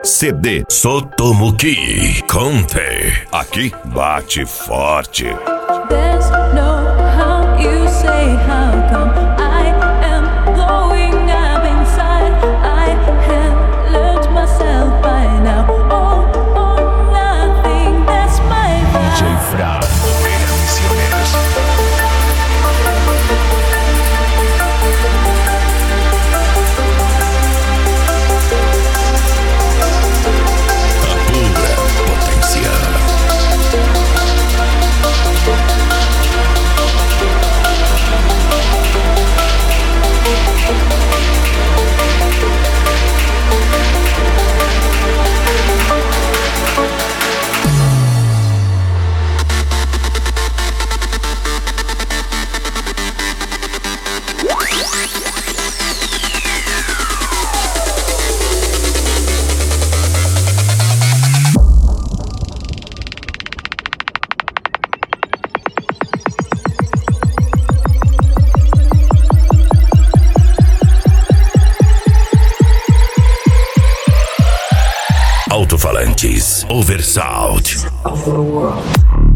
CD Sotomuki Conte. Aqui bate forte. There's no how you say how come I am going up inside. I have learned myself by now. All or nothing, that's my vibe. DJ Fra, Opera Misioneros. Alto-falantes Oversound Of the world.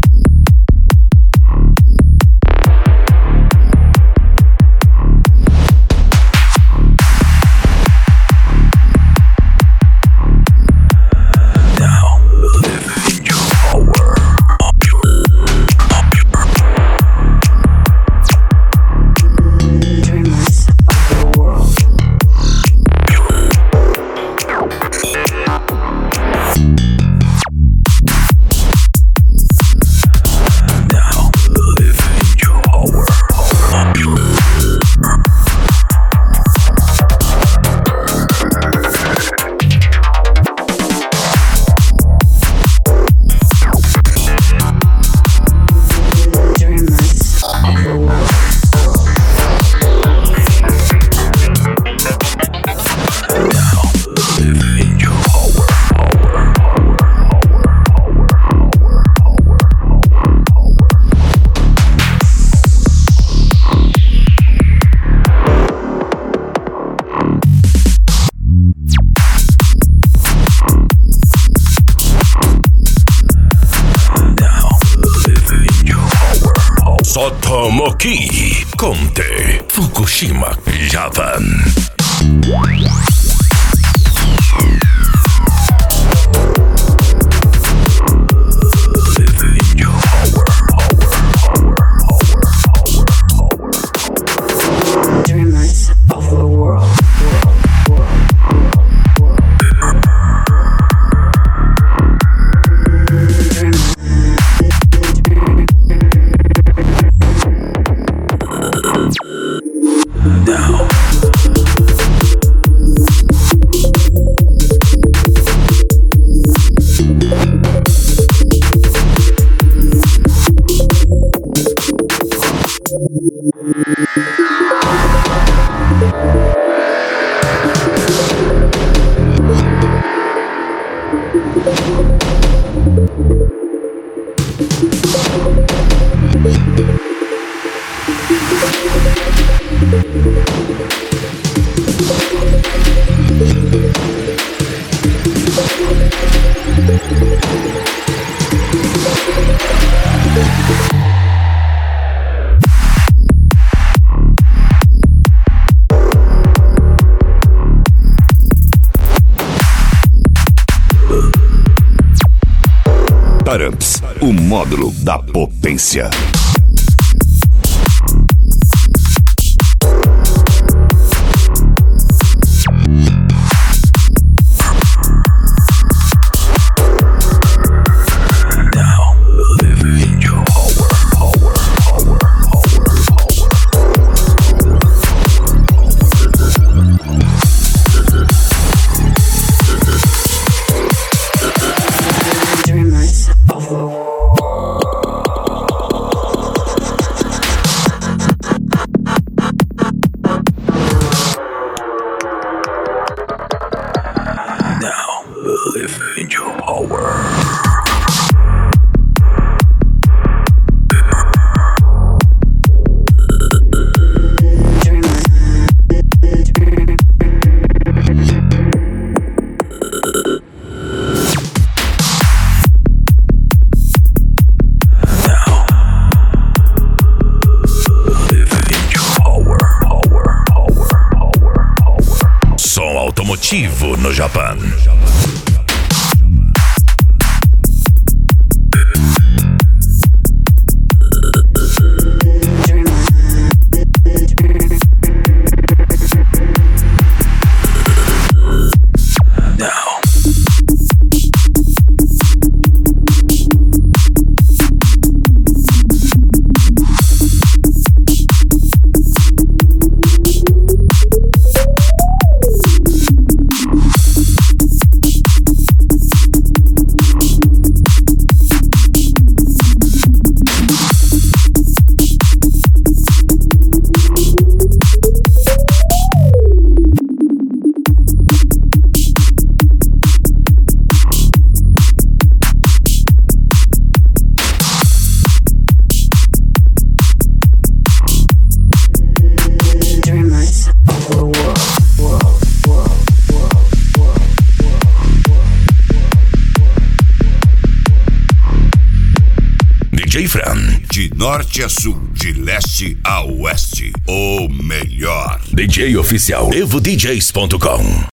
Sotomuki Conte Fukushima Japan. Dreamers of the world. Taramps, o módulo da potência. Dreamers of the world. ativo no Japão. DJ Fran, de norte a sul, de leste a oeste, o melhor. DJ oficial EvoDJs.com.